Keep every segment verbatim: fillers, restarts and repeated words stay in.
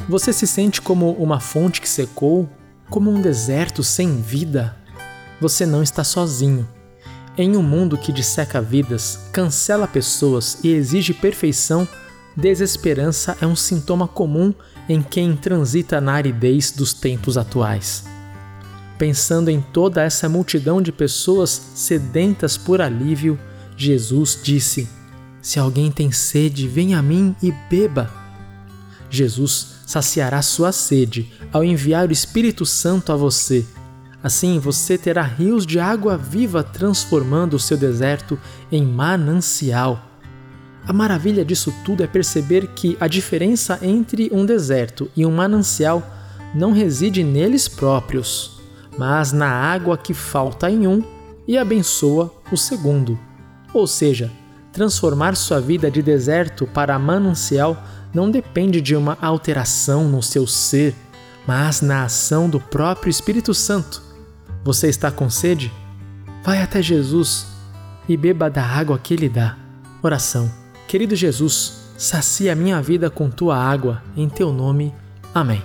Você se sente como uma fonte que secou, como um deserto sem vida? Você não está sozinho. Em um mundo que disseca vidas, cancela pessoas e exige perfeição, desesperança é um sintoma comum em quem transita na aridez dos tempos atuais. Pensando em toda essa multidão de pessoas sedentas por alívio, Jesus disse: "Se alguém tem sede, venha a mim e beba." Jesus saciará sua sede ao enviar o Espírito Santo a você. Assim, você terá rios de água viva transformando o seu deserto em manancial. A maravilha disso tudo é perceber que a diferença entre um deserto e um manancial não reside neles próprios, mas na água que falta em um e abençoa o segundo. Ou seja, transformar sua vida de deserto para manancial não depende de uma alteração no seu ser, mas na ação do próprio Espírito Santo. Você está com sede? Vai até Jesus e beba da água que Ele dá. Oração. Querido Jesus, sacia minha vida com Tua água, em Teu nome. Amém.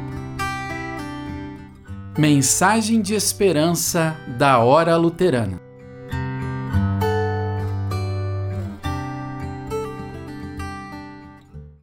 Mensagem de esperança da Hora Luterana.